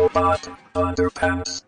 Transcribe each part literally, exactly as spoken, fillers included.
Robot Underpants.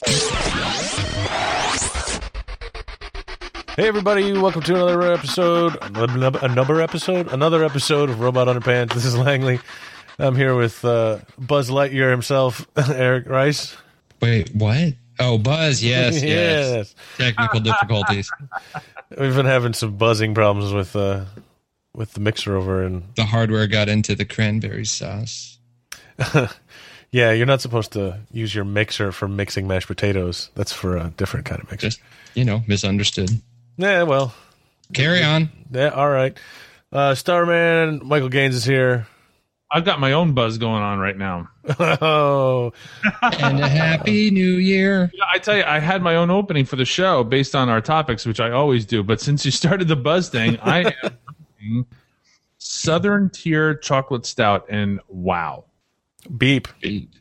Hey everybody, welcome to another episode, another episode, another episode of Robot Underpants. This is Langley. I'm here with uh, Buzz Lightyear himself, Eric Rice. Wait, what? Oh, Buzz, yes, yes. yes. Technical difficulties. We've been having some buzzing problems with uh, with the mixer over in... The hardware got into the cranberry sauce. Yeah, you're not supposed to use your mixer for mixing mashed potatoes. That's for a different kind of mixer. Just, you know, misunderstood. Yeah, well. Carry on. Yeah, all right. Uh, Starman, Michael Gaines is here. I've got my own buzz going on right now. Oh. And a happy new year. Yeah, I tell you, I had my own opening for the show based on our topics, which I always do. But since you started the buzz thing, I am drinking Southern Tier Chocolate Stout, and wow. Beep. Beep.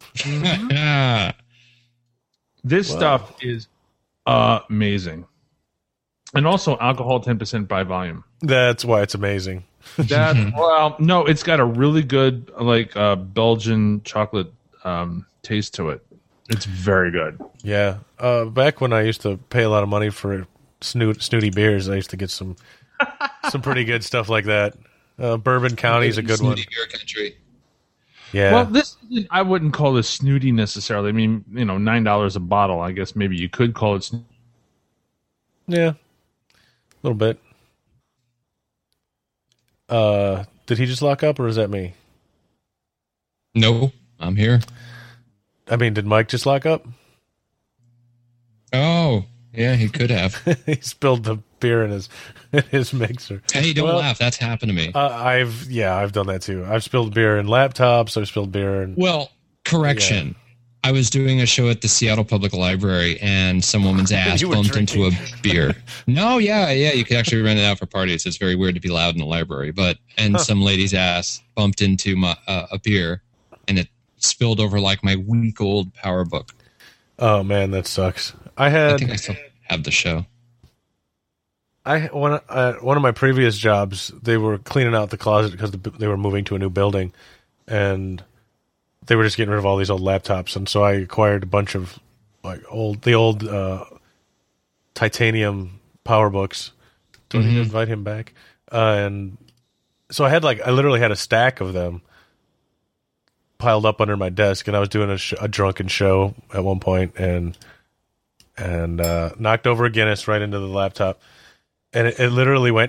This Wow. stuff is amazing. And also alcohol ten percent by volume. That's why it's amazing. That well, no, it's got a really good like uh, Belgian chocolate um, taste to it. It's very good. Yeah. Uh, back when I used to pay a lot of money for snoot, snooty beers, I used to get some some pretty good stuff like that. Uh, Bourbon County's a good one. Snooty beer country. Yeah. Well, this isn't- I wouldn't call this snooty necessarily. I mean, you know, nine dollars a bottle. I guess maybe you could call it. Sn- Yeah. A little bit. Uh, did he just lock up, or is that me? No, I'm here. I mean, did Mike just lock up? Oh, yeah, he could have. He spilled the beer in his in his mixer. Hey, don't Well, laugh. That's happened to me. Uh, I've yeah, I've done that too. I've spilled beer in laptops. I've spilled beer in. Well, correction. I was doing a show at the Seattle Public Library, and some woman's ass You were bumped drinking. into a beer. No, yeah, yeah, you could actually rent it out for parties. It's very weird to be loud in the library, but and Huh. some lady's ass bumped into my uh, a beer, and it spilled over like my week old power book. Oh man, that sucks. I I had think I still have the show. I one uh, one of my previous jobs. They were cleaning out the closet because the, they were moving to a new building, and they were just getting rid of all these old laptops. And so I acquired a bunch of like old the old uh, titanium power books. Do I need to invite him back? Uh, and so I had like I literally had a stack of them piled up under my desk, and I was doing a, sh- a drunken show at one point, and and uh, knocked over a Guinness right into the laptop. And it, it literally went,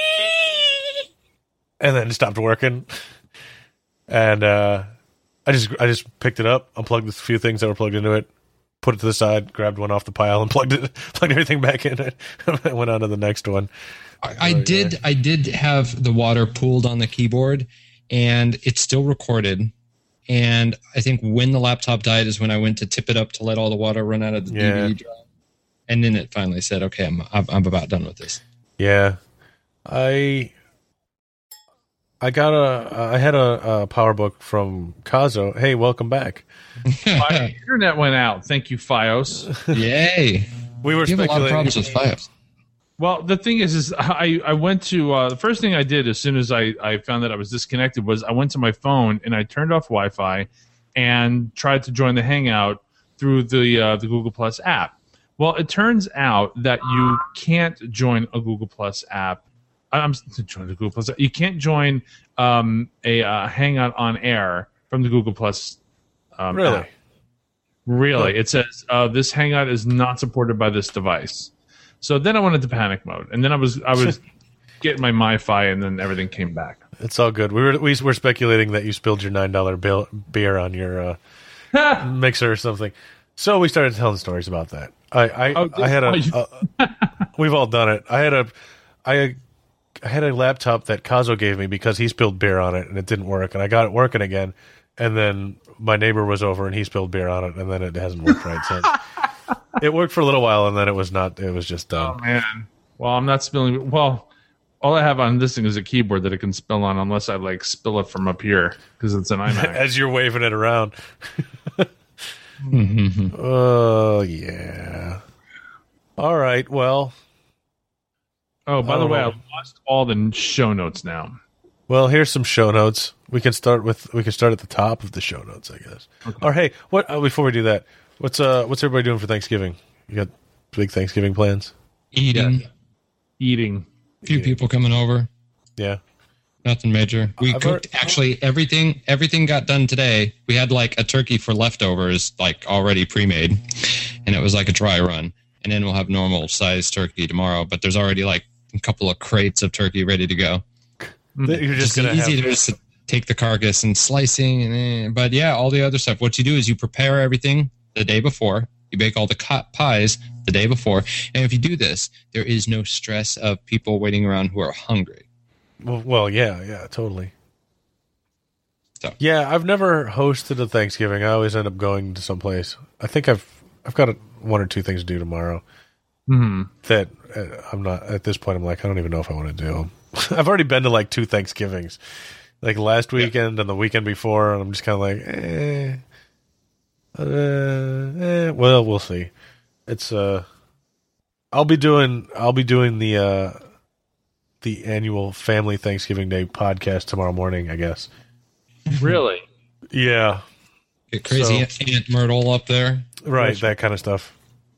and then it stopped working. And uh, I just I just picked it up, unplugged the few things that were plugged into it, put it to the side, grabbed one off the pile, and plugged it, plugged everything back in it. And went on to the next one. I, I did. I did have the water pooled on the keyboard, and it's still recorded. And I think when the laptop died is when I went to tip it up to let all the water run out of the Yeah. D V D drive. And then it finally said, "Okay, I'm I'm, I'm about done with this." Yeah, I I got a I had a, a power book from Kazo. Hey, welcome back. My internet went out. Thank you, FiOS. Yay! We were You have a lot of speculating. problems with FiOS. Well, the thing is, is I, I went to uh, the first thing I did as soon as I, I found that I was disconnected was I went to my phone and I turned off Wi-Fi and tried to join the Hangout through the uh, the Google Plus app. Well, it turns out that you can't join a Google Plus app. I'm join the Google Plus. You can't join um, a uh, Hangout on air from the Google Plus. Um, Really? app. Really, it says uh, this Hangout is not supported by this device. So then I went into panic mode, and then I was I was getting my MiFi, and then everything came back. It's all good. We were we were speculating that you spilled your nine dollar bill beer on your uh, mixer or something. So we started telling stories about that. I I, Oh, I had a. oh, you- uh, we've all done it. I had a I I had a laptop that Kazo gave me because he spilled beer on it and it didn't work, and I got it working again, and then my neighbor was over and he spilled beer on it, and then it hasn't worked right since. It worked for a little while, and then it was not. It was just Oh done. man! Well, I'm not spilling. Well, all I have on this thing is a keyboard that it can spill on, unless I like spill it from up here because it's an iMac. As you're waving it around. Mhm. Oh yeah. All right. Well, Oh, by the Oh. way, I lost all the show notes now. Well, here's some show notes. We can start with we can start at the top of the show notes, I guess. Okay. Or hey, what uh, before we do that, what's uh what's everybody doing for Thanksgiving? You got big Thanksgiving plans? Eating, yeah. eating. A few people coming over. Yeah. Nothing major. We I've cooked heard, actually everything. Everything got done today. We had like a turkey for leftovers, like already pre-made, and it was like a dry run. And then we'll have normal sized turkey tomorrow. But there's already like a couple of crates of turkey ready to go. You're just, just gonna easy have... to just take the carcass and slicing, and then, but yeah, all the other stuff. What you do is you prepare everything the day before. You bake all the pies the day before, and if you do this, there is no stress of people waiting around who are hungry. Well, well, yeah, yeah, totally. So. Yeah, I've never hosted a Thanksgiving. I always end up going to someplace. I think I've I've got a, one or two things to do tomorrow. Mm-hmm. That uh, I'm not at this point. I'm like, I don't even know if I want to do them. I've already been to like two Thanksgivings, like last weekend yeah. and the weekend before, and I'm just kind of like, eh, uh, eh. Well, we'll see. It's uh, I'll be doing I'll be doing the uh. the annual Family Thanksgiving Day podcast tomorrow morning, I guess. Really? Yeah. Get crazy so, Aunt Myrtle up there. Right, that kind of stuff.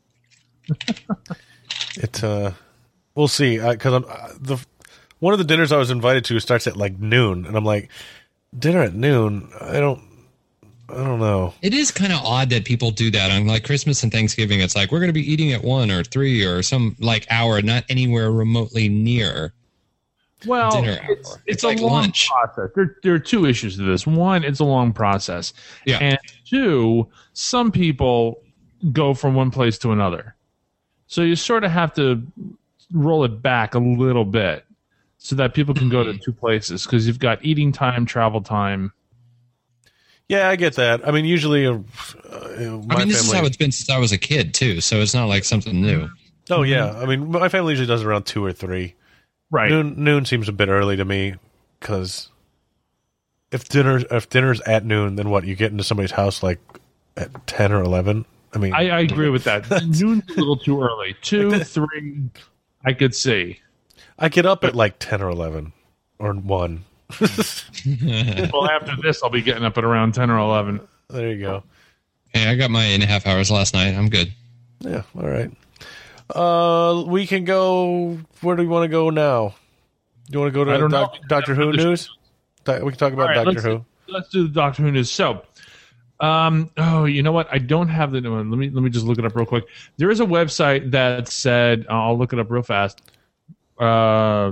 It, uh, we'll see. Because I'm uh, the one of the dinners I was invited to starts at like noon, and I'm like, dinner at noon? I don't, I don't know. It is kind of odd that people do that on like Christmas and Thanksgiving. It's like we're going to be eating at one or three or some like hour, not anywhere remotely near. Well, dinner hour. it's, it's, it's a like long lunch. process. There, there are two issues to this. One, it's a long process. Yeah. And two, some people go from one place to another. So you sort of have to roll it back a little bit so that people can go to two places because you've got eating time, travel time. Yeah, I get that. I mean, usually, uh, my I mean, this family... is how it's been since I was a kid, too, so it's not like something new. Oh, yeah. I mean, my family usually does it around two or three. Right. Noon, noon seems a bit early to me because if dinner if dinner's at noon, then what? You get into somebody's house like at ten or eleven. I mean, I, I agree with that. Noon's a little too early. Two, three, I could see. I get up at like ten or eleven or one. Well, after this, I'll be getting up at around ten or eleven. There you go. Hey, I got my eight and a half hours last night. I'm good. Yeah. All right. Uh, we can go. Where do we want to go now? Do you want to go to doc, Doctor Who news? We can talk about right, Doctor let's Who. Do, let's do the Doctor Who news. So, um, oh, you know what? I don't have the new one. Let me let me just look it up real quick. There is a website that said I'll look it up real fast. Uh,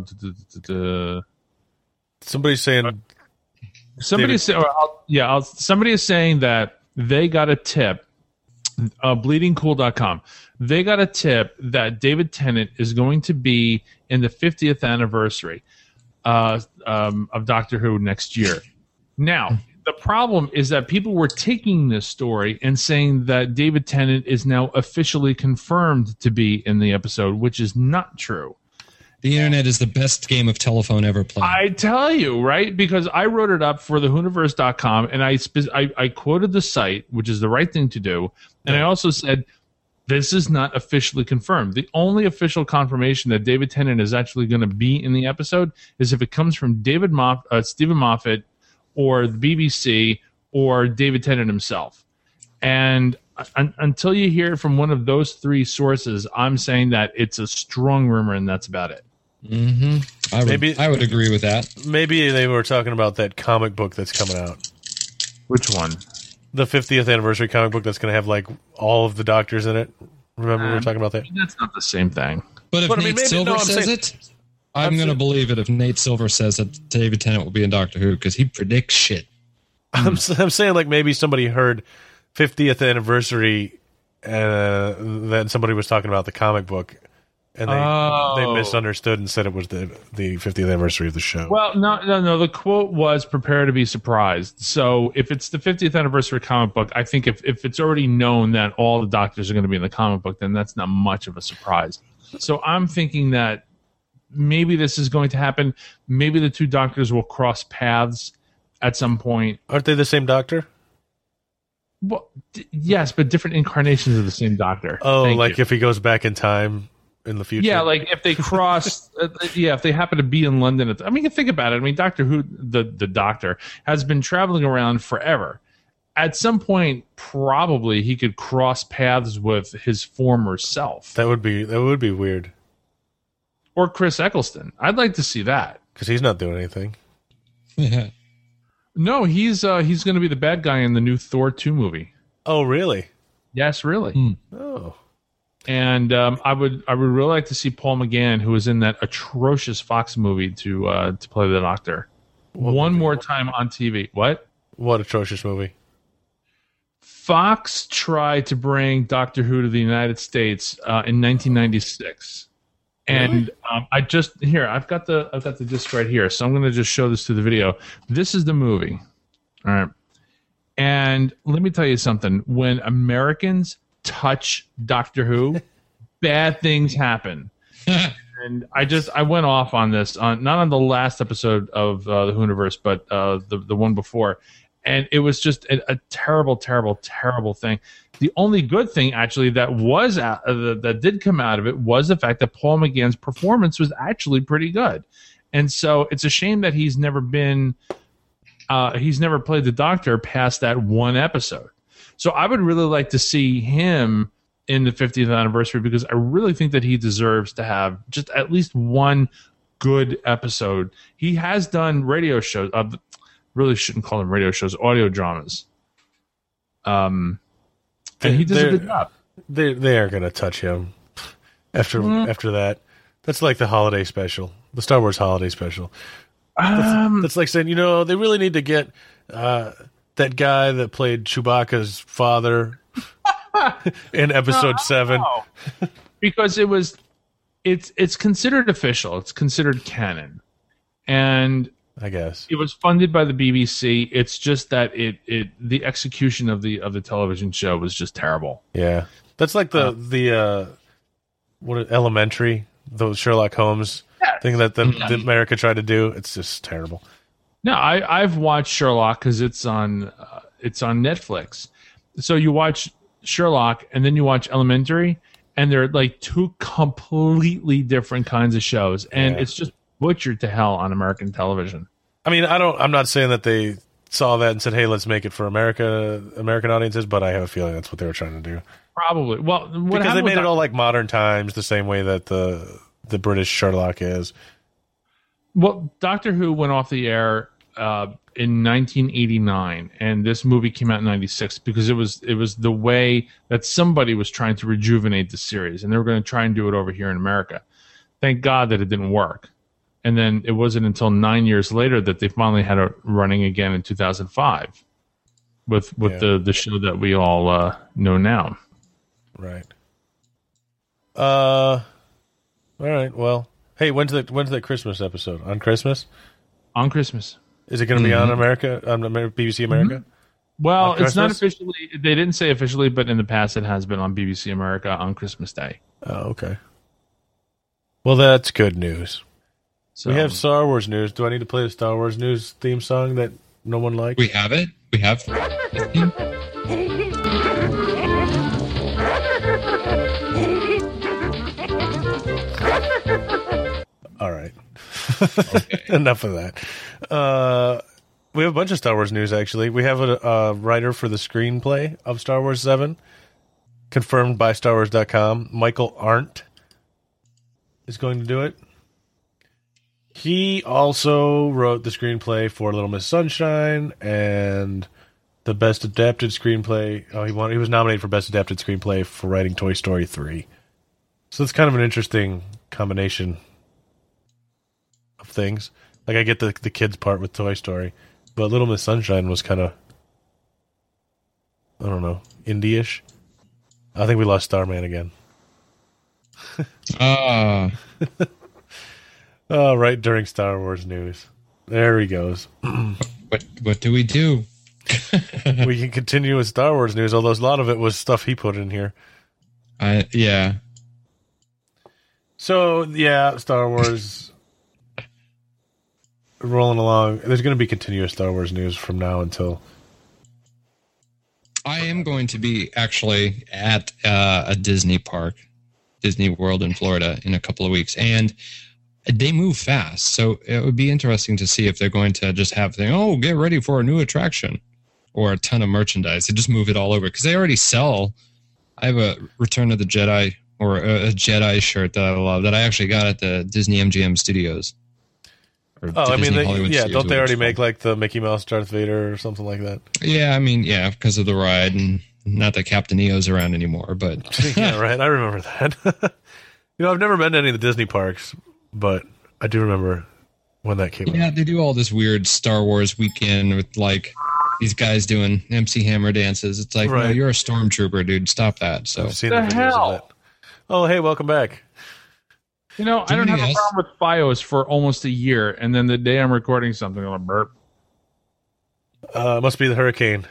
somebody's saying. Somebody's saying, yeah. I'll, somebody is saying that they got a tip. Uh, bleeding cool dot com. They got a tip that David Tennant is going to be in the fiftieth anniversary uh, um, of Doctor Who next year. Now, the problem is that people were taking this story and saying that David Tennant is now officially confirmed to be in the episode, which is not true. The internet is the best game of telephone ever played. I tell you, right? Because I wrote it up for the Whoniverse dot com, and I, spe- I I quoted the site, which is the right thing to do, and I also said, this is not officially confirmed. The only official confirmation that David Tennant is actually going to be in the episode is if it comes from David Moff- uh, Stephen Moffat or the B B C or David Tennant himself. And un- until you hear it from one of those three sources, I'm saying that it's a strong rumor, and that's about it. Mm-hmm. I would, maybe I would agree with that. Maybe they were talking about that comic book that's coming out. Which one? The fiftieth anniversary comic book that's going to have like all of the doctors in it. Remember um, we were talking about that? That's not the same thing. But if but, Nate I mean, maybe, no, Silver I'm says saying, it, I'm, I'm going to believe it if Nate Silver says that David Tennant will be in Doctor Who because he predicts shit. I'm, I'm saying like maybe somebody heard fiftieth anniversary and uh, then somebody was talking about the comic book. And they oh. they misunderstood and said it was the the fiftieth anniversary of the show. Well, no, no, no. The quote was "prepare to be surprised." So if it's the fiftieth anniversary comic book, I think if, if it's already known that all the doctors are going to be in the comic book, then that's not much of a surprise. So I'm thinking that maybe this is going to happen. Maybe the two doctors will cross paths at some point. Aren't they the same doctor? Well, d- yes, but different incarnations of the same doctor. Oh, Thank like you. if he goes back in time. in the future. Yeah, like if they cross, uh, yeah, if they happen to be in London. At the, I mean, think about it. I mean, Doctor Who, the the Doctor, has been traveling around forever. At some point, probably he could cross paths with his former self. That would be that would be weird. Or Chris Eccleston. I'd like to see that because he's not doing anything. No, he's uh, he's going to be the bad guy in the new Thor two movie. Oh, really? Yes, really. Hmm. Oh. And um, I would I would really like to see Paul McGann, who was in that atrocious Fox movie, to uh, to play the Doctor What one movie? more time on T V. What? What atrocious movie? Fox tried to bring Doctor Who to the United States uh, in nineteen ninety-six, and um, I just here I've got the I've got the disc right here, so I'm going to just show this to the video. This is the movie, all right. And let me tell you something: when Americans touch Doctor Who, bad things happen. And I just I went off on this on not on the last episode of uh, the Whoniverse, but uh, the the one before. And it was just a, a terrible, terrible, terrible thing. The only good thing, actually, that was out, uh, that did come out of it was the fact that Paul McGann's performance was actually pretty good. And so it's a shame that he's never been, uh, he's never played the Doctor past that one episode. So I would really like to see him in the fiftieth anniversary because I really think that he deserves to have just at least one good episode. He has done radio shows. Uh, Really shouldn't call them radio shows, audio dramas. Um, and he does They're- a good job. They they are going to touch him after Mm. after that. That's like the holiday special, the Star Wars holiday special. Um, That's like saying, you know, they really need to get uh, that guy that played Chewbacca's father in Episode Seven. no. Because it was, it's it's considered official. It's considered canon, and I guess. it was funded by the B B C. It's just that it it the execution of the of the television show was just terrible. Yeah, that's like the Uh, the uh, what Elementary, the Sherlock Holmes Yeah. thing that the, that America tried to do. It's just terrible. No, I I've watched Sherlock because it's on uh, it's on Netflix. So you watch Sherlock and then you watch Elementary, and they're like two completely different kinds of shows, and Yeah. it's just butchered to hell on American television. I mean, I don't. I'm not saying that they saw that and said, "Hey, let's make it for America, American audiences," but I have a feeling that's what they were trying to do Probably. Well, what because they happened made with it all like modern times, the same way that the the British Sherlock is. Well, Doctor Who went off the air uh, in nineteen eighty-nine, and this movie came out in ninety-six because it was it was the way that somebody was trying to rejuvenate the series, and they were going to try and do it over here in America. Thank God that it didn't work. And then it wasn't until nine years later that they finally had it running again in two thousand five with with Yeah. the, the show that we all uh, know now. Right. Uh. All right. Well, hey, when's the when's that Christmas episode? On Christmas? On Christmas. Is it going to be on America on Amer- B B C America? Well, On it's not Christmas? officially, they didn't say officially, but in the past it has been on B B C America on Christmas Day. Oh, okay. Well, that's good news. So We have Star Wars news. Do I need to play the Star Wars news theme song that no one likes? We have it. We have. All right. Okay. Enough of that. Uh, we have a bunch of Star Wars news, actually. We have a, a writer for the screenplay of Star Wars seven, confirmed by Star Wars dot com. Michael Arndt is going to do it. He also wrote the screenplay for Little Miss Sunshine and the Best Adapted Screenplay. Oh, he won. He was nominated for Best Adapted Screenplay for writing Toy Story three. So it's kind of an interesting combination of things. Like, I get the the kids part with Toy Story, but Little Miss Sunshine was kind of, I don't know, indie-ish. I think we lost Starman again. Ah, Oh, right during Star Wars news. There he goes. what what do we do? We can continue with Star Wars news, although a lot of it was stuff he put in here. I yeah. So, yeah, Star Wars rolling along. There's going to be continuous Star Wars news from now until... I am going to be actually at uh, a Disney park Disney World in Florida in a couple of weeks, and they move fast. So it would be interesting to see if they're going to just have thing. Oh, get ready for a new attraction, or a ton of merchandise. They just move it all over because they already sell. I have a Return of the Jedi or a, a Jedi shirt that I love that I actually got at the Disney M G M Studios. Oh, I mean, they, yeah, don't they already make like the Mickey Mouse Darth Vader or something like that? Yeah, I mean, yeah, because of the ride, and not that Captain EO's around anymore, but yeah, right. I remember that. You know, I've never been to any of the Disney parks, but I do remember when that came yeah, out. Yeah, they do all this weird Star Wars weekend with like these guys doing M C Hammer dances. It's like, right. No, you're a stormtrooper, dude. Stop that. So I've seen the, the videos hell? of that. Oh, hey, welcome back. You know, I don't have a problem with FiOS for almost a year, and then the day I'm recording something, I'm like, burp. Uh, must be the hurricane.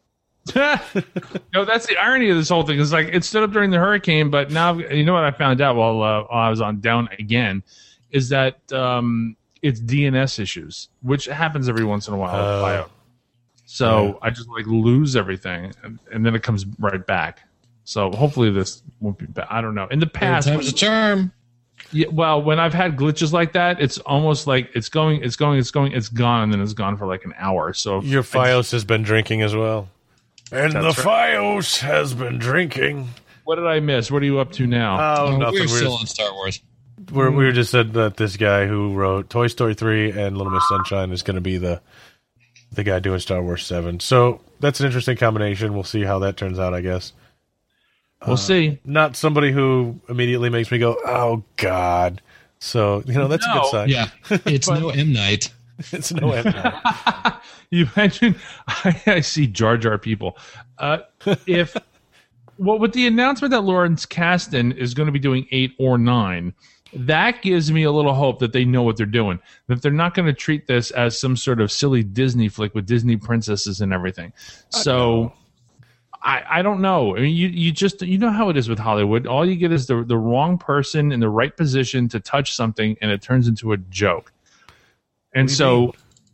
No, that's the irony of this whole thing. It's like it stood up during the hurricane, but now you know what I found out while, uh, while I was on down again is that um, it's D N S issues, which happens every once in a while Uh, with FiOS. So yeah. I just like lose everything, and, and then it comes right back. So hopefully this won't be bad. I don't know. In the past, time's a charm. Yeah, well, when I've had glitches like that, it's almost like it's going, it's going, it's going, it's gone, and then it's gone for like an hour. So your FiOS just, has been drinking as well, and the right. FiOS has been drinking. What did I miss? What are you up to now? Oh, Oh, nothing. we're We're still just, on Star Wars. we're, we were just said that this guy who wrote Toy Story three and Little Miss Sunshine is going to be the the guy doing Star Wars seven. So that's an interesting combination. We'll see how that turns out, I guess. We'll uh, see. Not somebody who immediately makes me go, "Oh God." So you know that's no. a good sign. Yeah, it's But, no M Night. It's no end. You mentioned I, I see Jar Jar people. Uh, if well, with the announcement that Lawrence Kasdan is going to be doing eight or nine, that gives me a little hope that they know what they're doing. That they're not going to treat this as some sort of silly Disney flick with Disney princesses and everything. So. I, I don't know. I mean, you, you just you know how it is with Hollywood. All you get is the the wrong person in the right position to touch something, and it turns into a joke. And so,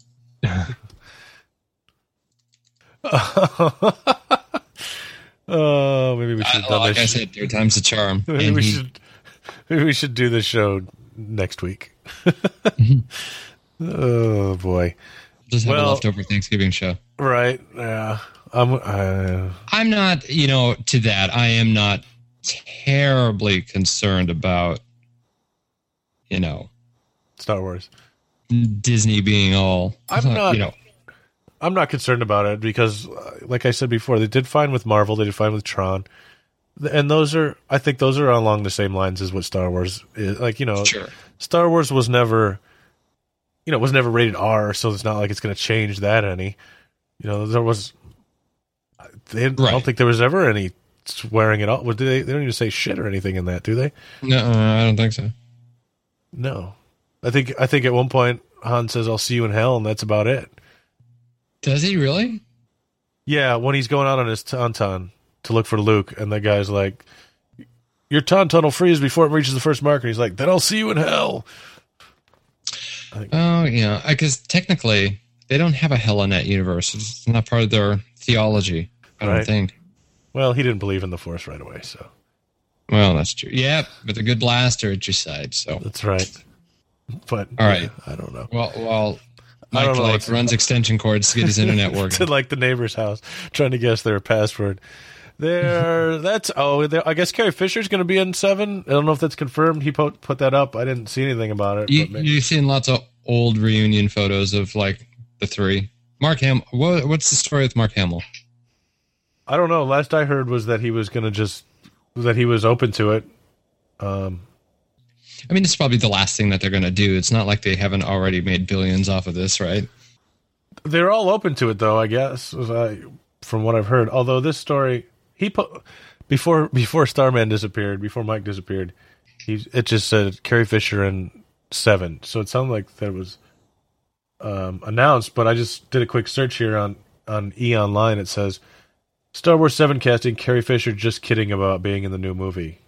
oh, maybe we should. I, like I said, third time's a charm. Maybe And we he- should. Maybe we should do this show next week. Oh boy! Just have Well- a leftover Thanksgiving show. Right? Yeah. I'm. Uh, I'm not, you know, to that. I am not terribly concerned about, you know, Star Wars. Disney being all. I'm not- You know, I'm not concerned about it because, uh, like I said before, they did fine with Marvel. They did fine with Tron, and those are. I think those are along the same lines as what Star Wars is. Like you know, sure. Star Wars was never, you know, was never rated R, so it's not like it's going to change that any. You know, there was. They, I Right. don't think there was ever any swearing at all. Well, do they? They don't even say shit or anything in that, do they? No, I don't think so. No. I think. I think at one point Han says, "I'll see you in hell," and that's about it. Does he really? Yeah, when he's going out on his tauntaun to look for Luke, and the guy's like, "Your tauntaun will freeze before it reaches the first marker." He's like, "Then I'll see you in hell." Oh, yeah. Because technically, they don't have a hell in that universe. It's not part of their theology, I don't Right. think. Well, he didn't believe in the Force right away, so Well, that's true. Yeah, with a good blaster at your side. So, that's right. But All right. yeah, I don't know. well, well I don't Mike know. like It's- runs extension cords to get his internet to working. like the neighbor's house, trying to guess their password. There, that's oh, there, I guess Carrie Fisher's going to be in seven. I don't know if that's confirmed. He put put that up. I didn't see anything about it. You, but maybe. you've seen lots of old reunion photos of like the three. Mark Hamill. What, what's the story with Mark Hamill? I don't know. Last I heard was that he was going to just that he was open to it. Um, I mean, it's probably the last thing that they're going to do. It's not like they haven't already made billions off of this, right? they're all open to it, though. I guess, as I, from what I've heard. Although this story, he put before before Starman disappeared, before Mike disappeared, he it just said Carrie Fisher and seven. So it sounded like that was um, announced. But I just did a quick search here on on E Online. It says Star Wars seven casting Carrie Fisher. Just kidding about being in the new movie.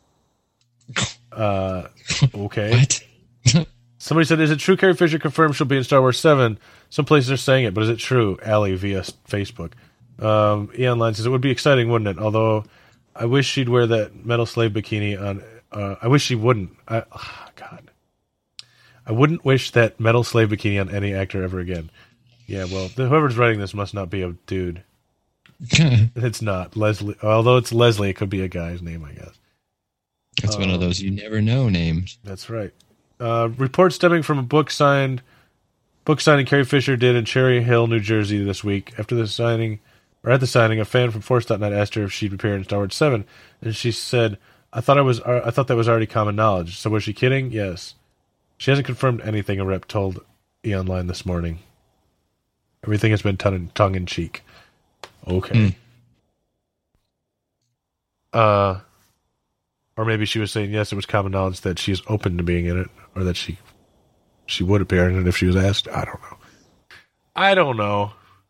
Uh, okay. What? Somebody said, "Is it true Carrie Fisher confirmed she'll be in Star Wars seven? Some places are saying it, but is it true?" Allie via Facebook. Um, E Online says, "It would be exciting, wouldn't it? Although I wish she'd wear that Metal Slave bikini on Uh, I wish she wouldn't. I, oh, God. I wouldn't wish that metal slave bikini on any actor ever again. Yeah, well, whoever's writing this must not be a dude. It's not. Leslie. Although it's Leslie, it could be a guy's name, I guess. That's um, one of those you never know names. That's right. Uh, report stemming from a book signed, book signing Carrie Fisher did in Cherry Hill, New Jersey this week. After the signing, or at the signing, a fan from Force dot net asked her if she'd appear in Star Wars seven, and she said, "I thought I was. I thought that was already common knowledge." So was she kidding? Yes. She hasn't confirmed anything. A rep told E! Online this morning. Everything has been tongue tongue in cheek. Okay. Mm. Uh, or maybe she was saying yes. It was common knowledge that she is open to being in it, or that she she would appear in it if she was asked. I don't know. I don't know.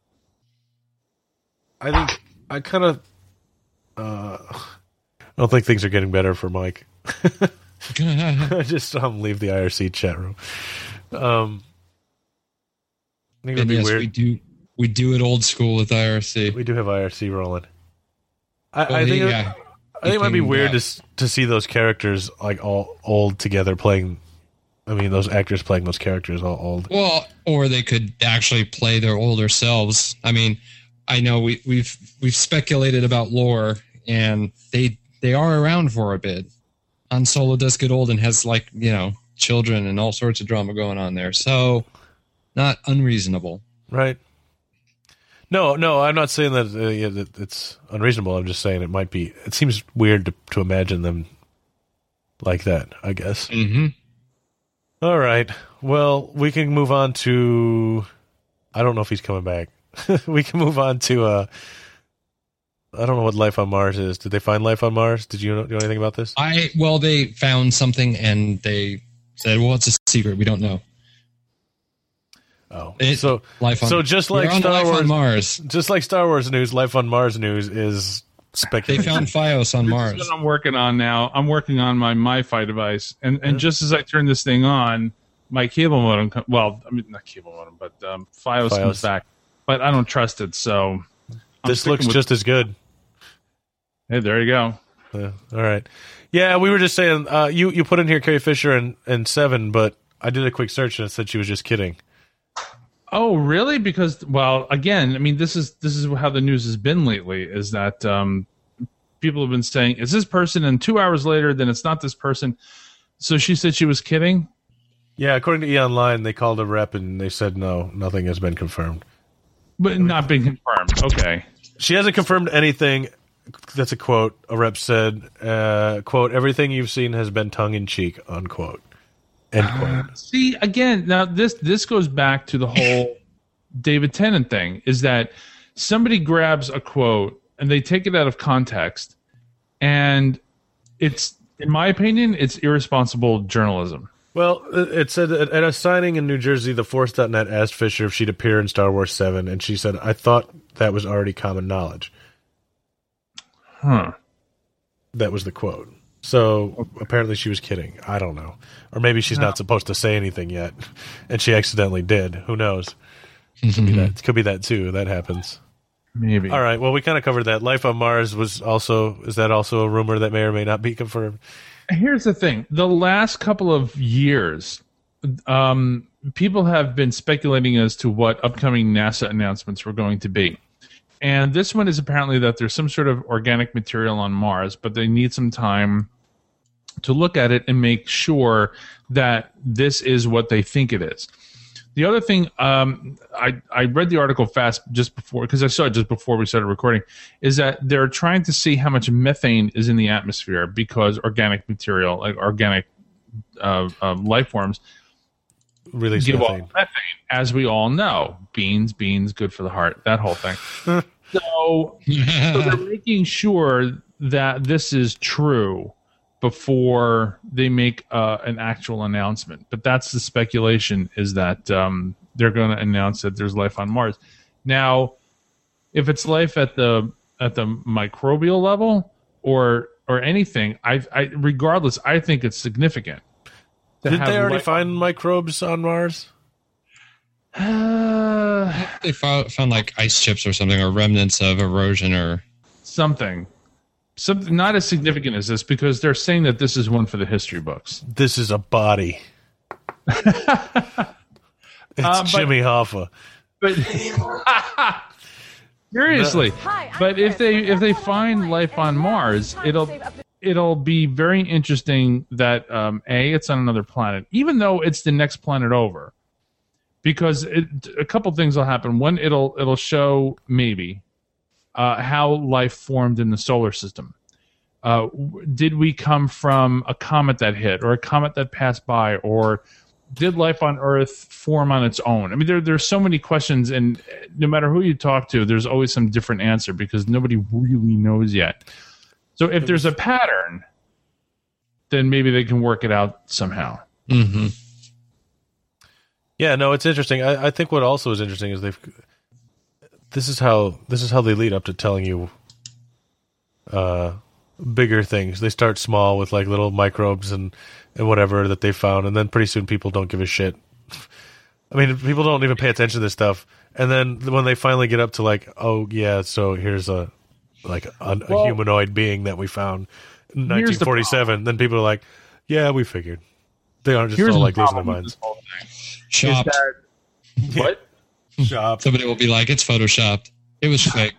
I think I kind of. Uh, I don't think things are getting better for Mike. I just saw him leave the I R C chat room. Um, I think it'd be yes, weird. we do we do it old school with I R C. We do have I R C rolling. I, well, I think he, it, uh, I think it might be weird uh, to to see those characters like all old together playing. I mean, those actors playing those characters all old. Well, or they could actually play their older selves. I mean, I know we, we've we've speculated about lore, and they they are around for a bit. Han Solo does get old and has, like, you know, children and all sorts of drama going on there. So, not unreasonable. Right. No, no, I'm not saying that, uh, yeah, that it's unreasonable. I'm just saying it might be. It seems weird to, to imagine them like that, I guess. Mm-hmm. All right. Well, we can move on to... I don't know if he's coming back. We can move on to... Uh, I don't know what life on Mars is. Did they find life on Mars? Did you know, know anything about this? I well, they found something and they said, "Well, it's a secret. We don't know." Oh, it, so life on, so just like Star life Wars on Mars, just like Star Wars news, life on Mars news is speculation. They found Fios on Mars. This is what I'm working on now. I'm working on my MiFi device, and and yeah. just as I turn this thing on, my cable modem. Com- well, I mean not cable modem, but um, Fios, Fios comes back. But I don't trust it, so I'm this looks with- just as good. Hey, there you go. Uh, all right. Yeah, we were just saying, uh, you, you put in here Carrie Fisher and, and Seven, but I did a quick search and it said she was just kidding. Oh, really? Because, well, again, I mean, this is this is how the news has been lately, is that um, people have been saying, is this person? And two hours later, then it's not this person. So she said she was kidding? Yeah, according to E! Online, they called a rep and they said, no, nothing has been confirmed. But not been confirmed. Okay. She hasn't confirmed anything. That's a quote. A rep said, uh, quote, everything you've seen has been tongue-in-cheek, unquote. End quote. Uh, see, again, now this this goes back to the whole David Tennant thing, is that somebody grabs a quote and they take it out of context, and it's, in my opinion, it's irresponsible journalism. Well, it said at a signing in New Jersey, the Force dot net asked Fisher if she'd appear in Star Wars seven, and she said, I thought that was already common knowledge. Huh. That was the quote. So okay. Apparently she was kidding. I don't know. Or maybe she's no. not supposed to say anything yet, and she accidentally did. Who knows? Could be that. Could be that too. That happens. Maybe. All right. Well, we kind of covered that. Life on Mars was also, is that also a rumor that may or may not be confirmed? Here's the thing. The last couple of years, um, people have been speculating as to what upcoming NASA announcements were going to be. And this one is apparently that there's some sort of organic material on Mars, but they need some time to look at it and make sure that this is what they think it is. The other thing, um, I, I read the article fast just before, because I saw it just before we started recording, is that they're trying to see how much methane is in the atmosphere because organic material, like organic uh, um, life forms, release give methane. off methane, as we all know. Beans, beans, good for the heart, that whole thing. so, so they're making sure that this is true before they make uh, an actual announcement. But that's the speculation, is that um, they're going to announce that there's life on Mars. Now, if it's life at the at the microbial level or or anything, I, I regardless, I think it's significant. Did they already find on- microbes on Mars? Uh, they found, found like ice chips or something, or remnants of erosion or something. something not as significant as this because they're saying that this is one for the history books. This is a body. It's Uh, but- Jimmy Hoffa. But seriously, but if they if they find life on Mars, it'll it'll be very interesting that um, a it's on another planet, even though it's the next planet over, because it, a couple things will happen. One, it'll it'll show maybe uh, how life formed in the solar system. Uh, did we come from a comet that hit, or a comet that passed by, or did life on Earth form on its own? I mean, there there's so many questions, and no matter who you talk to, there's always some different answer because nobody really knows yet. So if there's a pattern, then maybe they can work it out somehow. Mm-hmm. Yeah, no, it's interesting. I, I think what also is interesting is they've. This is how this is how they lead up to telling you uh, bigger things. They start small with like little microbes and. and whatever that they found, and then pretty soon people don't give a shit. I mean, people don't even pay attention to this stuff, and then when they finally get up to like, oh yeah, so here's a like a, a Well, humanoid being that we found in here's the nineteen forty-seven, then people are like, yeah, we figured. They aren't just Here's all the like losing their problem with minds. this whole thing, is Shopped. that- what? Shop. Somebody will be like, it's photoshopped. It was fake.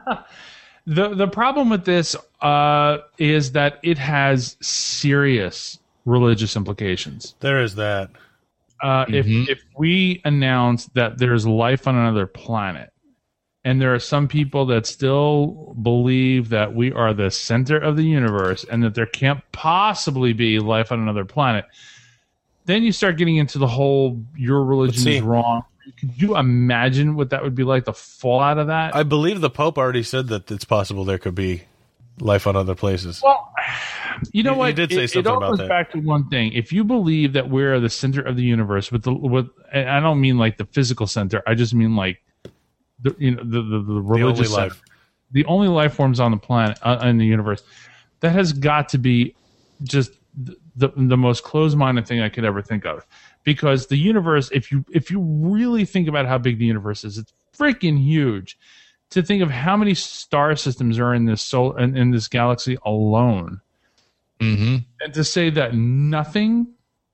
The the problem with this uh, is that it has serious religious implications. There is that. Uh, Mhm. If if we announce that there's life on another planet, and there are some people that still believe that we are the center of the universe and that there can't possibly be life on another planet, then you start getting into the whole your religion see. is wrong. Could you imagine what that would be like, the fallout of that? I believe the Pope already said that it's possible there could be life on other places. Well, you know He- he what? did say it, something it all about goes that. back to one thing. If you believe that we're the center of the universe, with the with, and I don't mean like the physical center. I just mean like the you know the the, the the religious only center. life. The only life forms on the planet uh, in the universe. That has got to be just the the, the most closed-minded thing I could ever think of, because the universe. If you if you really think about how big the universe is, it's freaking huge. To think of how many star systems are in this soul in, in this galaxy alone. Mm-hmm. And to say that nothing,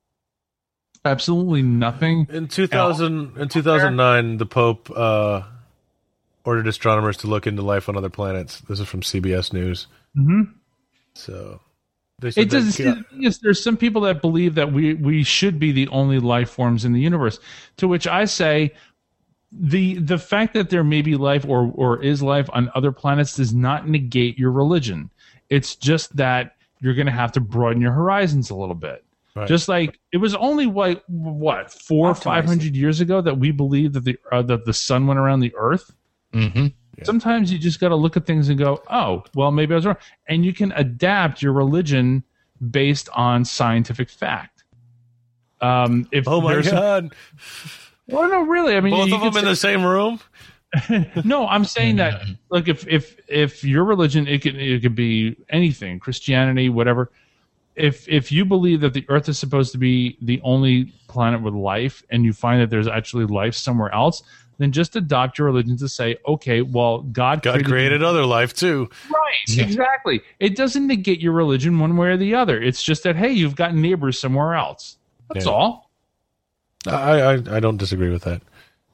absolutely nothing. In two thousand, in two thousand nine, the Pope uh, ordered astronomers to look into life on other planets. This is from C B S News. Mm-hmm. So they said It doesn't. that, The thing is, there's some people that believe that we we should be the only life forms in the universe. To which I say, the the fact that there may be life or or is life on other planets does not negate your religion. It's just that you're going to have to broaden your horizons a little bit. Right. Just like it was only like what four or five hundred years ago that we believed that the uh, that the sun went around the Earth. Mm-hmm. Yeah. Sometimes you just got to look at things and go, oh, well, maybe I was wrong. And you can adapt your religion based on scientific fact. Um, if oh my there's some- God! well, no, really. I mean, Both you of them could in the same room. say- no, I'm saying that. Look, if if if your religion, it could it could be anything, Christianity, whatever. If if you believe that the Earth is supposed to be the only planet with life, and you find that there's actually life somewhere else, then just adopt your religion to say, okay, well, God, God created other life too. Right, Yeah. exactly. It doesn't negate your religion one way or the other. It's just that, hey, you've got neighbors somewhere else. That's Yeah. all. I, I I don't disagree with that.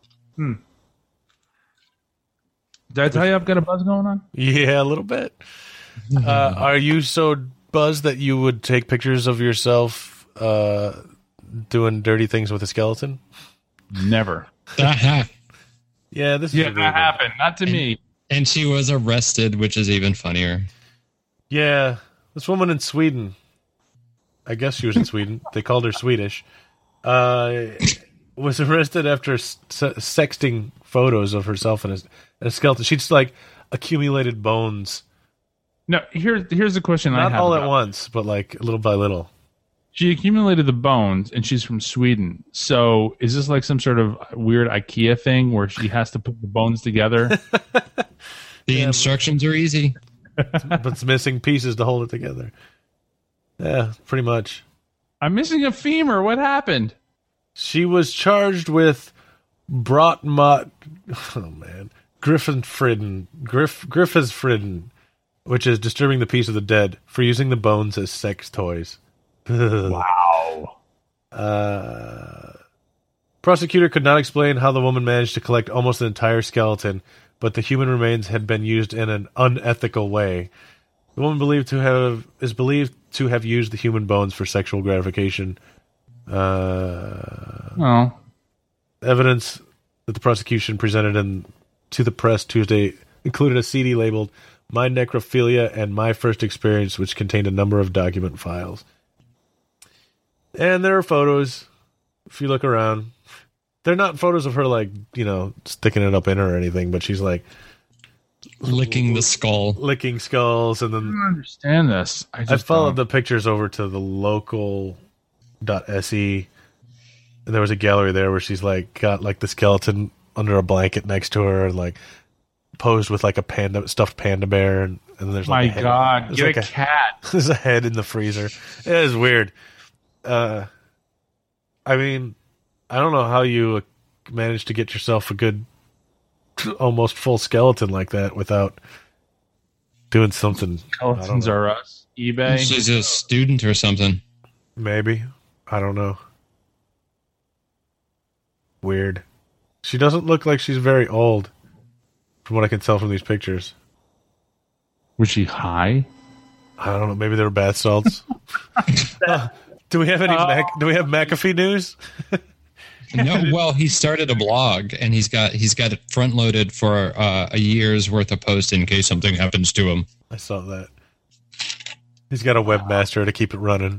Did I tell you I've got a buzz going on? Yeah, a little bit. Uh, are you so buzzed that you would take pictures of yourself uh, doing dirty things with a skeleton? Never. Aha. Yeah, this is Yeah, a really that good- happened. Not to me. And she was arrested, which is even funnier. Yeah, this woman in Sweden. I guess she was in Sweden. They called her Swedish. Uh, was arrested after s- sexting photos of herself in a, in a skeleton. She's like accumulated bones, No, here, here's the question I not have. all at about it. once, but like little by little. She accumulated the bones, and she's from Sweden. So is this like some sort of weird IKEA thing where she has to put the bones together? The instructions are easy. But it's missing pieces to hold it together. Yeah, pretty much. I'm missing a femur. What happened? She was charged with Brotmot. Oh man, Griffin Fridden, Griff Griffiths Fridden, which is disturbing the peace of the dead for using the bones as sex toys. Wow. Uh, prosecutor could not explain how the woman managed to collect almost an entire skeleton, but the human remains had been used in an unethical way. The woman believed to have is believed to have used the human bones for sexual gratification. Uh, Oh. Evidence that the prosecution presented in, to the press Tuesday included a C D labeled My Necrophilia and My First Experience, which contained a number of document files. And there are photos, if you look around. They're not photos of her, like, you know, sticking it up in her or anything, but she's, like... Licking the skull. Licking skulls, and I then... don't understand this. I, just I followed don't. the pictures over to the local dot S E, and there was a gallery there where she's, like, got, like, the skeleton under a blanket next to her, and, like, posed with, like, a panda, stuffed panda bear, and, and then there's, My like, a head. God, There's get like a, a- cat. There's a head in the freezer. It is weird. Uh, I mean, I don't know how you managed to get yourself a good, almost full skeleton like that without doing something. Skeletons are us. eBay. She's a student or something. Maybe. I don't know. Weird. She doesn't look like she's very old, from what I can tell from these pictures. Was she high? I don't know. Maybe they were bath salts. Uh, do we have any? Oh. Mac- do we have McAfee news? No, well, he started a blog and he's got he's got it front loaded for uh, a year's worth of posts in case something happens to him. I saw that. He's got a webmaster to keep it running.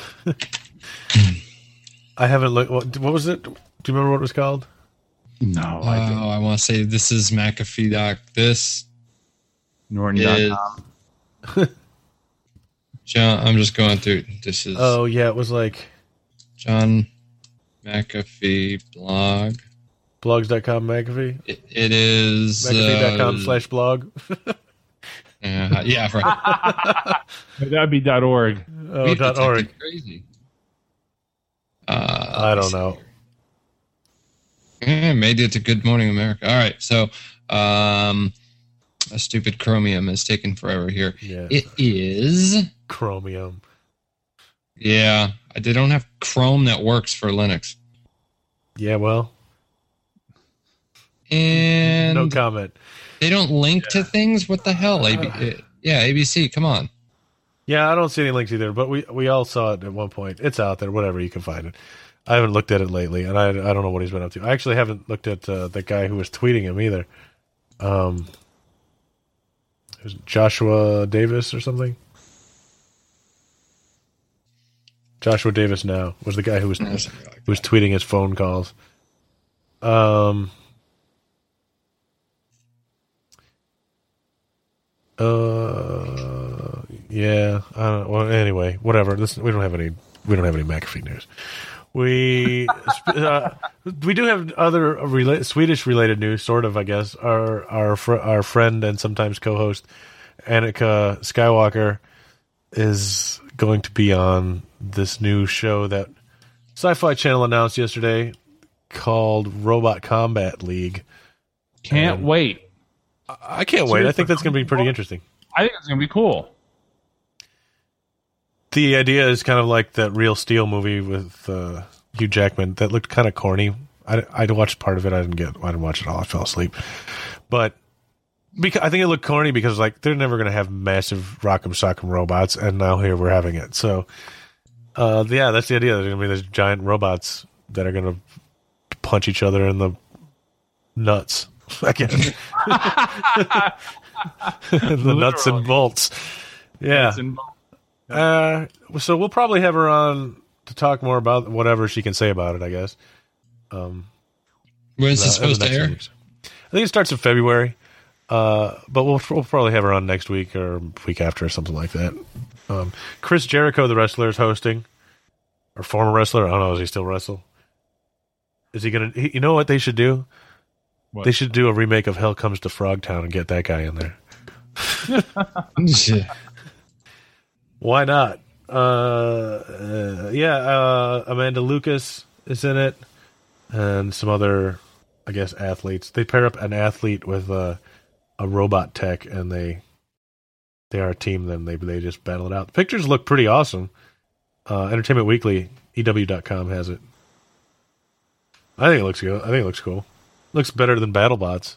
I haven't looked. What, what was it? Do you remember what it was called? No, Oh, I don't. I want to say this is McAfee doc. This Norton is dot com. John. I'm just going through. This is Oh yeah, it was like John McAfee blog. blogs dot com McAfee. It, it is McAfee dot com uh, slash blog. uh, yeah, right. That'd be dot .org. Oh, We've dot org. detected Crazy. Uh, I don't know. Yeah, made it to Good Morning America. All right, so um, a stupid Chromium is taking forever here. Yeah. It is. Chromium. Yeah, they don't have Chrome that works for Linux. Yeah, well, And no comment. they don't link to things. What the hell? A B, uh, yeah, A B C, come on. Yeah, I don't see any links either, but we we all saw it at one point. It's out there, whatever, you can find it. I haven't looked at it lately, and I I don't know what he's been up to. I actually haven't looked at uh, the guy who was tweeting him either. Um, it was Joshua Davis or something. Joshua Davis now was the guy who was who was tweeting his phone calls. Um. Uh. Yeah. I don't, well, anyway, whatever. This, we don't have any. We don't have any McAfee news. We uh, we do have other rela- Swedish related news, sort of. I guess our our fr- our friend and sometimes co-host Annika Skywalker is going to be on this new show that Sci-Fi Channel announced yesterday called Robot Combat League. Can't And wait. I can't wait. I think that's going to be pretty interesting. I think it's gonna be cool. The idea is kind of like that Real Steel movie with uh, Hugh Jackman that looked kind of corny. I, I watched part of it. I didn't get. I didn't watch it all. I fell asleep. But because I think it looked corny because like they're never going to have massive rock'em sock'em robots, and now here we're having it. So, uh, yeah, that's the idea. There's going to be these giant robots that are going to punch each other in the nuts. I guess the nuts and bolts. Yeah. It's in- Uh, so we'll probably have her on to talk more about whatever she can say about it, I guess. Um, When is this uh, in the supposed to next air? weeks. I think it starts in February, uh, but we'll, we'll probably have her on next week or week after or something like that. Um, Chris Jericho, the wrestler, is hosting, or former wrestler. I don't know. Does he still wrestle? Is he gonna? He, you know what they should do? What? They should do a remake of Hell Comes to Frogtown and get that guy in there. Why not? Uh, uh, yeah, uh, Amanda Lucas is in it, and some other, I guess, athletes. They pair up an athlete with a, a robot tech, and they they are a team, then they they just battle it out. The pictures look pretty awesome. Uh, Entertainment Weekly, E W dot com has it. I think it looks good. I think it looks cool. Looks better than BattleBots.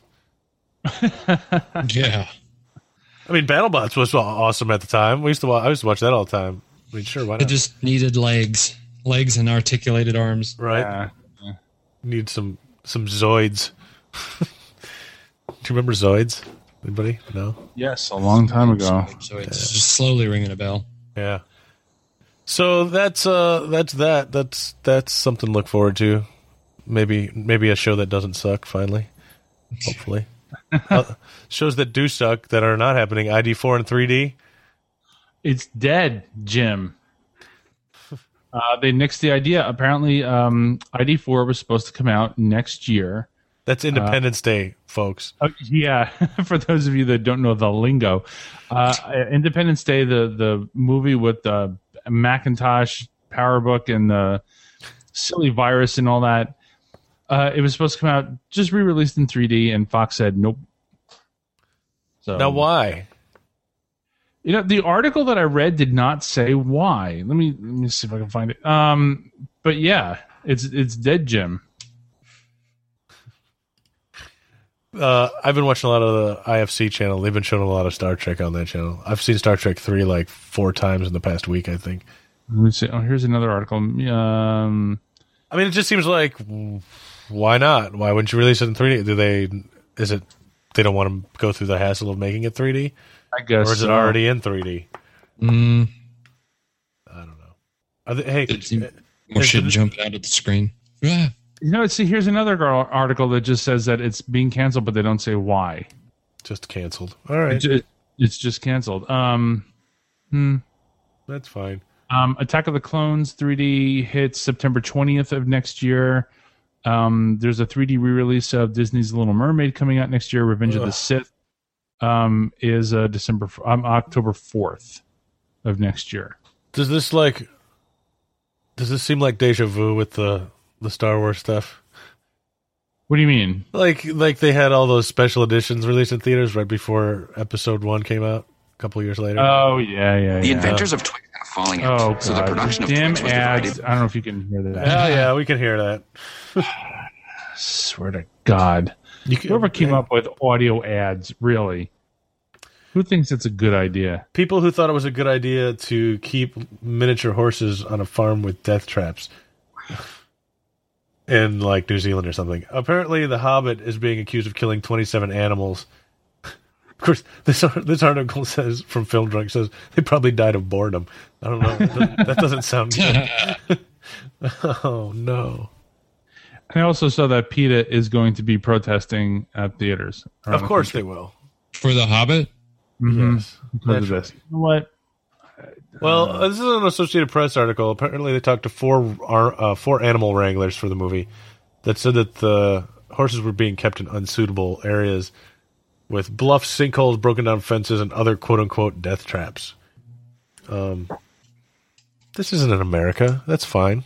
Yeah. I mean, BattleBots was awesome at the time. We used to watch, I used to watch that all the time. I mean, sure, why It not? just needed legs, legs and articulated arms. Right? Yeah. Need some some Zoids. Do you remember Zoids? Anybody? No? Yes, a long time ago. So it's just slowly ringing a bell. Yeah. So that's uh that's that. That's that's something to look forward to. Maybe maybe a show that doesn't suck finally. Hopefully. uh, shows that do suck that are not happening. I D four in three D. It's dead, Jim. Uh, they nixed the idea. Apparently, um, I D four was supposed to come out next year. That's Independence uh, Day, folks. Uh, yeah, for those of you that don't know the lingo, uh, Independence Day, the the movie with the Macintosh PowerBook and the silly virus and all that. Uh, it was supposed to come out just re-released in three D, and Fox said nope. So now why? You know, the article that I read did not say why. Let me let me see if I can find it. Um, but yeah, it's it's dead, Jim. Uh, I've been watching a lot of the I F C channel. They've been showing a lot of Star Trek on that channel. I've seen Star Trek three like four times in the past week, I think. Let me see. Oh, here's another article. Um, I mean, it just seems like, why not? Why wouldn't you release it in three D? Do they? Is it they don't want to go through the hassle of making it three D? I guess. Or is it so. already in three D? Mm. I don't know. Are they, hey, It's, more shit jumping out of the screen. Yeah. You know, see, here's another girl article that just says that it's being canceled, but they don't say why. Just canceled. All right, It, it, it's just canceled. Um, hmm. That's fine. Um, Attack of the Clones three D hits September twentieth of next year. Um, there's a three D re-release of Disney's Little Mermaid coming out next year. Revenge Ugh. of the Sith um, is uh, December um, October fourth of next year. Does this like? Does this seem like deja vu with the the Star Wars stuff? What do you mean? Like like they had all those special editions released in theaters right before Episode One came out a couple years later. Oh yeah, yeah. The yeah. inventors of Twix are falling out, oh, so the production of damn Twix was ads. divided. I don't know if you can hear that. Hell yeah, we can hear that. Swear to God, you can, whoever came up with audio ads, really? Who thinks it's a good idea? People who thought it was a good idea to keep miniature horses on a farm with death traps in like New Zealand or something. Apparently, The Hobbit is being accused of killing twenty-seven animals. Of course, this this article says from Film Drunk says they probably died of boredom. I don't know. That, that doesn't sound good. Oh no! I also saw that PETA is going to be protesting at theaters. Of course, they will. For The Hobbit. Mm-hmm. Yes, because of this. You know what? Well, uh, this is an Associated Press article. Apparently, they talked to four uh, four animal wranglers for the movie that said that the horses were being kept in unsuitable areas with bluffs, sinkholes, broken down fences, and other quote-unquote death traps. Um, this isn't in America. That's fine.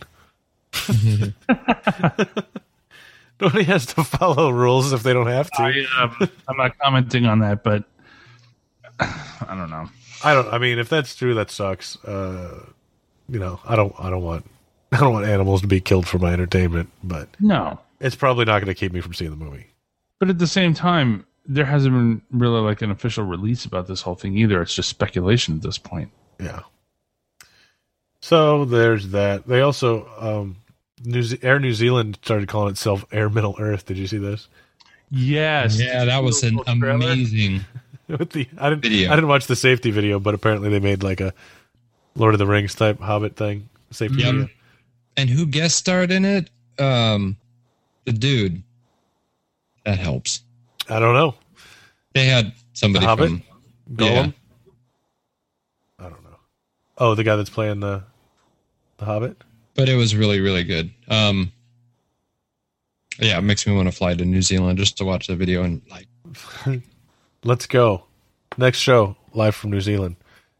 Nobody has to follow rules if they don't have to. I, um, I'm not commenting on that, but I don't know. I don't. I mean, if that's true, that sucks. Uh, you know, I don't. I don't want. I don't want animals to be killed for my entertainment. But no, it's probably not going to keep me from seeing the movie. But at the same time, there hasn't been really like an official release about this whole thing either. It's just speculation at this point. Yeah. So there's that. They also um, New Ze- Air New Zealand started calling itself Air Middle Earth. Did you see this? Yes. Yeah, that was an amazing. With the, I didn't. Video. I didn't watch the safety video, but apparently they made like a Lord of the Rings type Hobbit thing. Safety Yep. video. And who guest starred in it? Um, the dude. That helps. I don't know. They had somebody The Hobbit? from Gollum. I don't know. Oh, the guy that's playing the the Hobbit. but it was really, really good. Um, yeah, it makes me want to fly to New Zealand just to watch the video and like. Let's go. Next show, live from New Zealand.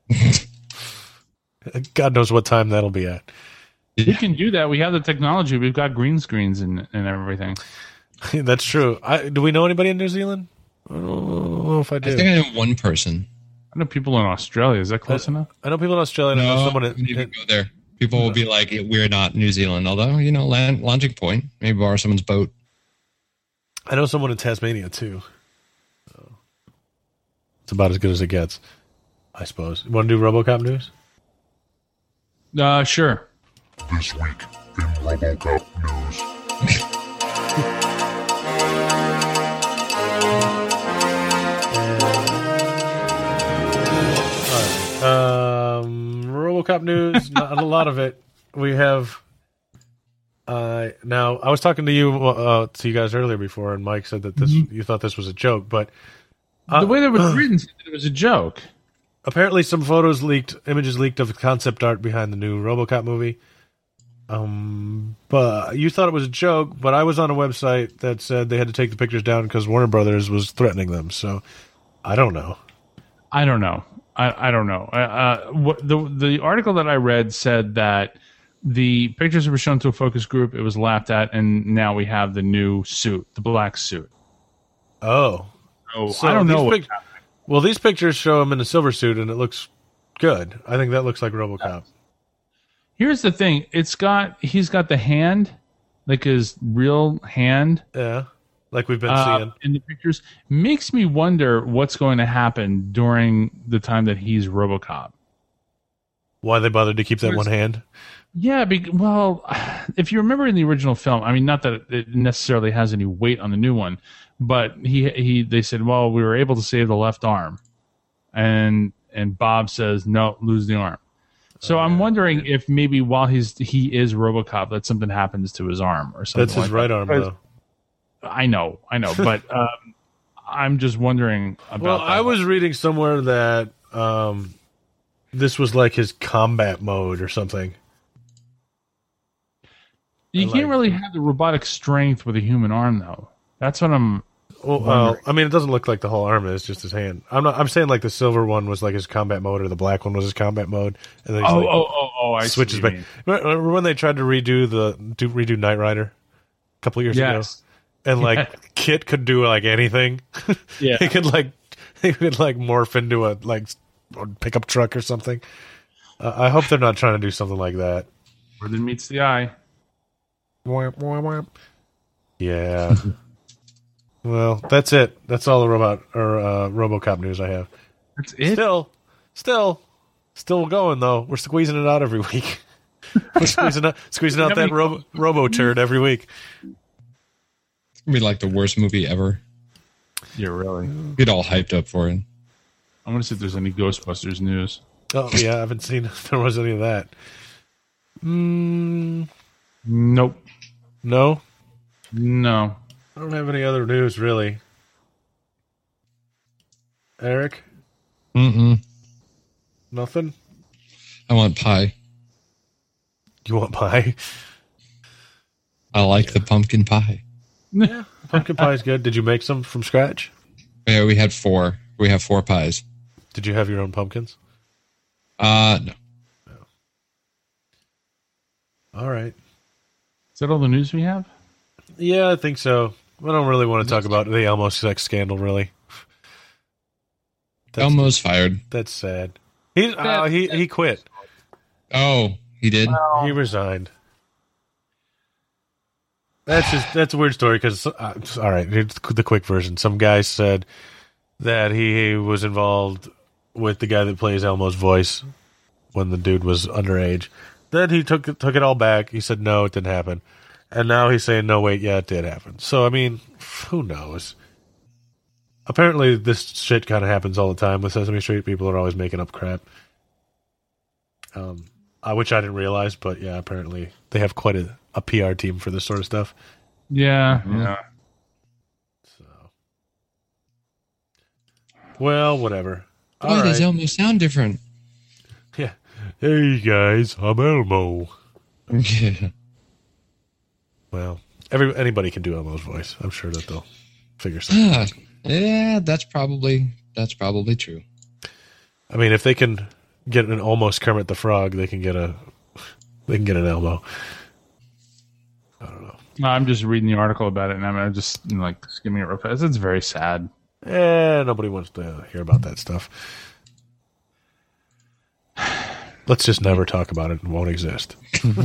God knows what time that'll be at. We can do that. We have the technology. We've got green screens and, and everything. That's true. I, do we know anybody in New Zealand? I don't know if I do. I think I know one person. I know people in Australia. Is that close I, enough? I know people in Australia. I know No, someone we in, need to in, go there. People will be like, we're not New Zealand. Although, you know, land, launching point. Maybe borrow someone's boat. I know someone in Tasmania, too. So it's about as good as it gets, I suppose. You want to do RoboCop news? Uh, sure. This week in RoboCop news. Um, RoboCop news, not a lot of it. We have. Uh, now, I was talking to you, uh, to you guys earlier before, and Mike said that this Mm-hmm. you thought this was a joke, but uh, The way that it was written said that it was a joke. apparently some photos leaked, images leaked of concept art behind the new RoboCop movie. Um, but you thought it was a joke, but I was on a website that said they had to take the pictures down because Warner Brothers was threatening them. So I don't know. I don't know. I, I don't know. Uh, uh, what, the the article that I read said that the pictures were shown to a focus group. It was laughed at, and now we have the new suit, the black suit. Oh, Oh, So I don't these know. What, pic- well, these pictures show him in a silver suit, and it looks good. I think that looks like RoboCop. here's the thing. It's got he's got the hand, like his real hand. Yeah, like we've been Uh, seeing. in the pictures. Makes me wonder what's going to happen during the time that he's RoboCop. Why they bothered to keep that one hand? Yeah, be, well, if you remember in the original film, I mean, not that it necessarily has any weight on the new one, but he he they said, well, we were able to save the left arm, and and Bob says, no, lose the arm. So I'm wondering if maybe while he's he is RoboCop, that something happens to his arm or something. That's his like right that. arm, Because- though. I know, I know, but um, I'm just wondering about. Well, that. I was reading somewhere that um, this was like his combat mode or something. You I can't like- really have the robotic strength with a human arm, though. That's what I'm. Well, well, I mean, it doesn't look like the whole arm is just his hand. I'm not. I'm saying like the silver one was like his combat mode, or the black one was his combat mode, and then he's Oh, like, oh, oh, oh! I see switches what back. you mean. Remember when they tried to redo the do, redo Knight Rider a couple of years ago, Yes. and like Yeah. Kit could do like anything. Yeah. he could like he could like morph into a like pickup truck or something. Uh, I hope they're not trying to do something like that. More than meets the eye. Womp, womp, womp. Yeah. Well, that's it. That's all the robot or uh, RoboCop news I have. That's it. Still, still, still going though. We're squeezing it out every week. We're squeezing out, squeezing out How that many- robo, robo turd every week. It's going to be like the worst movie ever. Yeah, really. Get all hyped up for it. I want to see if there's any Ghostbusters news. Oh yeah, I haven't seen if there was any of that. Mm, Nope. no, No. I don't have any other news really. Eric, Mm-mm. nothing. I want pie. You want pie? I like the pumpkin pie. Yeah, pumpkin pie is good. Did you make some from scratch? Yeah, we had four. We have four pies. Did you have your own pumpkins? Uh, no. All right. Is that all the news we have? Yeah, I think so. I don't really want to talk about the Elmo sex scandal, really. That's, Elmo's fired. that's sad. He uh, he he quit. Oh, he did? He resigned. That's just that's a weird story because uh, all right, here's the quick version. Some guy said that he was involved with the guy that plays Elmo's voice when the dude was underage. Then he took it- took it all back. He said no, it didn't happen, and now he's saying no, wait, yeah, it did happen. So I mean, who knows? Apparently, this shit kind of happens all the time with Sesame Street. People are always making up crap. Um, uh, which I didn't realize, but yeah, apparently they have quite a, a P R team for this sort of stuff. Yeah. Yeah. So, well, whatever. Why All does right. Elmo sound different? Yeah. Hey guys, I'm Elmo. Yeah. Well, every anybody can do Elmo's voice. I'm sure that they'll figure something out. Ah, yeah, that's probably that's probably true. I mean, if they can get an almost Kermit the Frog, they can get a they can get an Elmo. I don't know. No, I'm just reading the article about it, and I'm just you know, like skimming it real fast. It's very sad. Eh, nobody wants to hear about that stuff. Let's just never talk about it. It won't exist.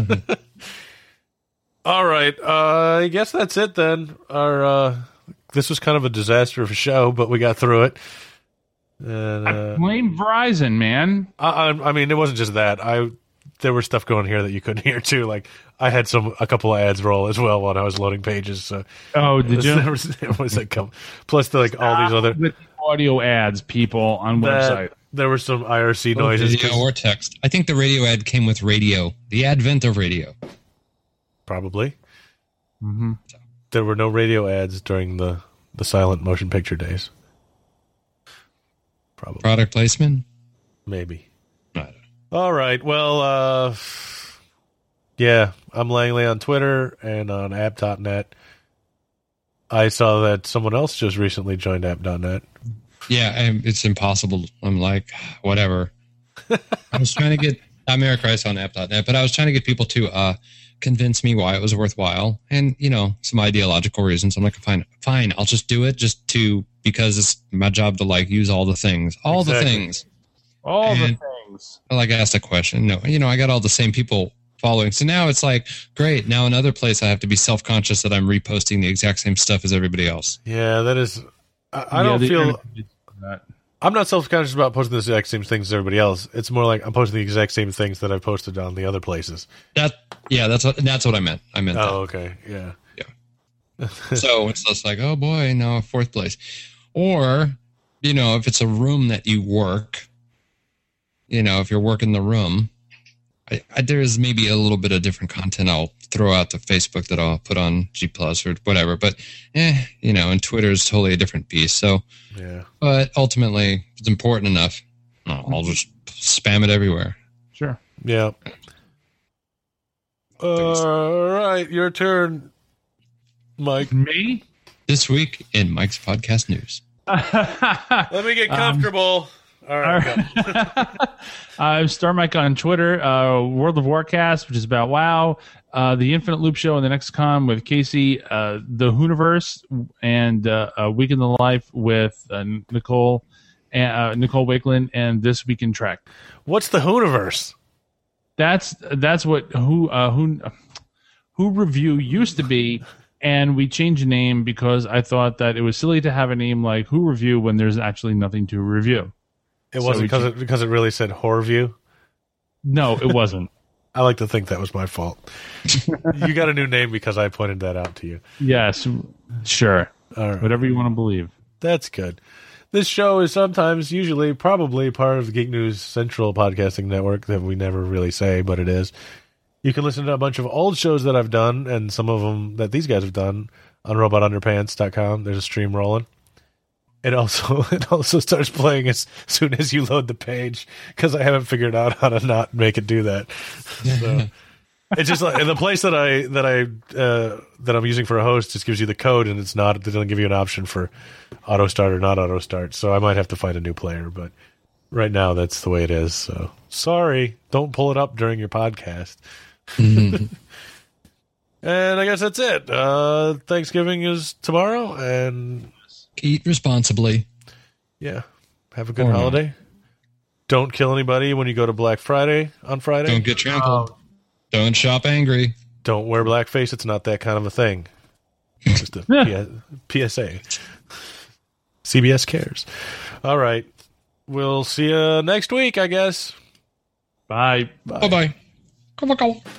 All right. Uh, I guess that's it then. Our uh, this was kind of a disaster of a show, but we got through it. And, uh, I blame Verizon, man. I, I, I mean, it wasn't just that. I there was stuff going here that you couldn't hear too. Like I had some a couple of ads roll as well when I was loading pages. So oh, did you? There was, there was that come, plus the, like all these other with audio ads, people on that, website. There were some I R C noises. Video or text. I think the radio ad came with radio. The advent of radio. Probably. Mm-hmm. There were no radio ads during the, the silent motion picture days. Probably. Product placement? Maybe. I don't know. All right. Well, uh, yeah, I'm Langley on Twitter and on app dot net. I saw that someone else just recently joined app dot net. Yeah, I'm, it's impossible. I'm like, whatever. I was trying to get, I'm Eric Rice on app dot net, but I was trying to get people to uh, convince me why it was worthwhile. And, you know, some ideological reasons. I'm like, fine, fine, I'll just do it just to, because it's my job to like use all the things. All exactly. the things. All and the things. I like asked a question. No, you know, I got all the same people following. So now it's like, great. Now another place I have to be self-conscious that I'm reposting the exact same stuff as everybody else. Yeah, that is, I, I yeah, don't feel, I'm not self-conscious about posting the exact same things as everybody else. It's more like I'm posting the exact same things that I've posted on the other places. That, yeah, that's what, that's what I meant. I meant oh, that. Oh, okay. Yeah. Yeah. So it's just like, oh boy, now fourth place. Or, you know, if it's a room that you work, you know, if you're working the room, I, I, there's maybe a little bit of different content I'll throw out to Facebook that I'll put on G Plus or whatever. But, eh, you know, and Twitter is totally a different piece. So, yeah. But ultimately, it's important enough. I'll just spam it everywhere. Sure. Yeah. All right, your turn, Mike. Me? This week in Mike's podcast news. Let me get comfortable. Um, All right. All right. I'm Star Mike on Twitter. Uh, World of Warcast, which is about WoW. Uh, the Infinite Loop Show and the Next Con with Casey. Uh, the Hooniverse and uh, a Week in the Life with uh, Nicole, uh, Nicole Wakeland, and This Week in Trek. What's the Hooniverse? That's that's what who uh, who who review used to be. And we changed the name because I thought that it was silly to have a name like Who Review when there's actually nothing to review. It wasn't so because it, because it really said Horror View? No, it wasn't. I like to think that was my fault. You got a new name because I pointed that out to you. Yes, sure. All right. Whatever you want to believe. That's good. This show is sometimes, usually, probably part of the Geek News Central podcasting network that we never really say, but it is. You can listen to a bunch of old shows that I've done, and some of them that these guys have done on robot underpants dot com. There's a stream rolling. It also it also starts playing as soon as you load the page because I haven't figured out how to not make it do that. So it's just like the place that I that I uh, that I'm using for a host just gives you the code, and it's not. It doesn't give you an option for auto start or not auto start. So I might have to find a new player, but right now that's the way it is. So sorry, don't pull it up during your podcast. And I guess that's it. Uh, Thanksgiving is tomorrow, and eat responsibly. Yeah, have a good or holiday. No. Don't kill anybody when you go to Black Friday on Friday. Don't get trampled. Um, Don't shop angry. Don't wear blackface. It's not that kind of a thing. Just a P S A. C B S cares. All right. We'll see you next week, I guess. Bye. Bye. Bye-bye. Come on, go.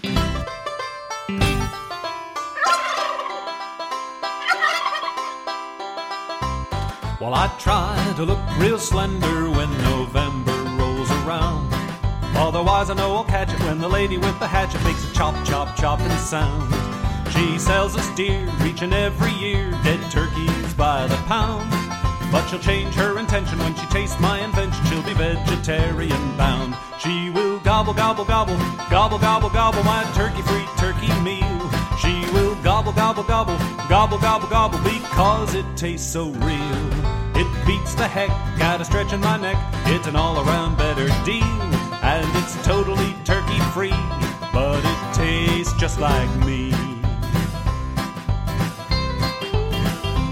Well, I try to look real slender when November rolls around. Otherwise, I know I'll catch it when the lady with the hatchet makes a chop, chop, chopping sound. She sells us deer each and every year, dead turkeys by the pound. But she'll change her intention when she tastes my invention. She'll be vegetarian bound. She will gobble, gobble, gobble, gobble, gobble, gobble my turkey-free turkey meal. She will gobble, gobble, gobble, gobble, gobble, gobble because it tastes so real. It beats the heck out of stretching my neck. It's an all-around better deal. And it's totally turkey-free, but it tastes just like me.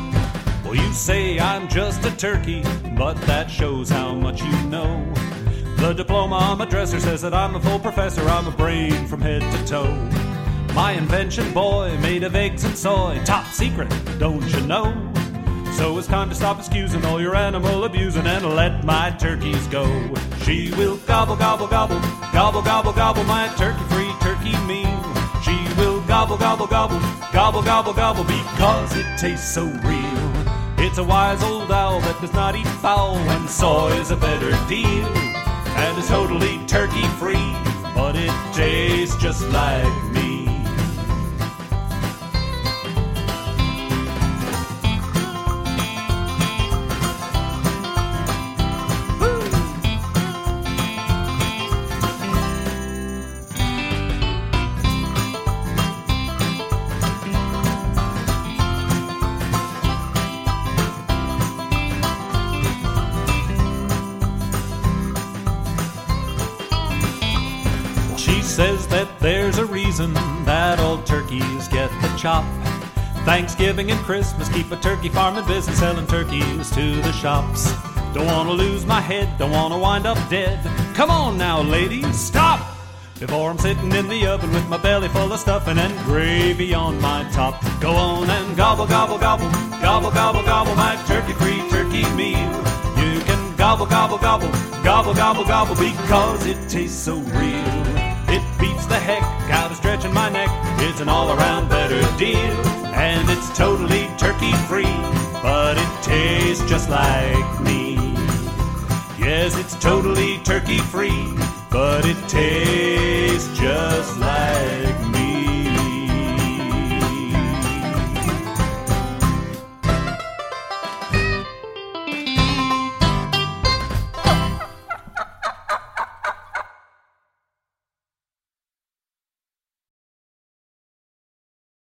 Well, you say I'm just a turkey, but that shows how much you know. The diploma on my dresser says that I'm a full professor. I'm a brain from head to toe. My invention, boy, made of eggs and soy. Top secret, don't you know? So it's time to stop excusing all your animal abusing and let my turkeys go. She will gobble, gobble, gobble, gobble, gobble, gobble my turkey-free turkey meal. She will gobble, gobble, gobble, gobble, gobble, gobble because it tastes so real. It's a wise old owl that does not eat fowl, and soy is a better deal. And it's totally turkey-free, but it tastes just like me. Says that there's a reason that all turkeys get the chop. Thanksgiving and Christmas keep a turkey farming business, selling turkeys to the shops. Don't want to lose my head, don't want to wind up dead. Come on now, ladies, stop! Before I'm sitting in the oven with my belly full of stuffing and gravy on my top. Go on and gobble, gobble, gobble, gobble, gobble, gobble my turkey-free turkey meal. You can gobble, gobble, gobble, gobble, gobble, gobble because it tastes so real. It beats the heck out of stretching my neck. It's an all-around better deal. And it's totally turkey-free, but it tastes just like me. Yes, it's totally turkey-free, but it tastes just like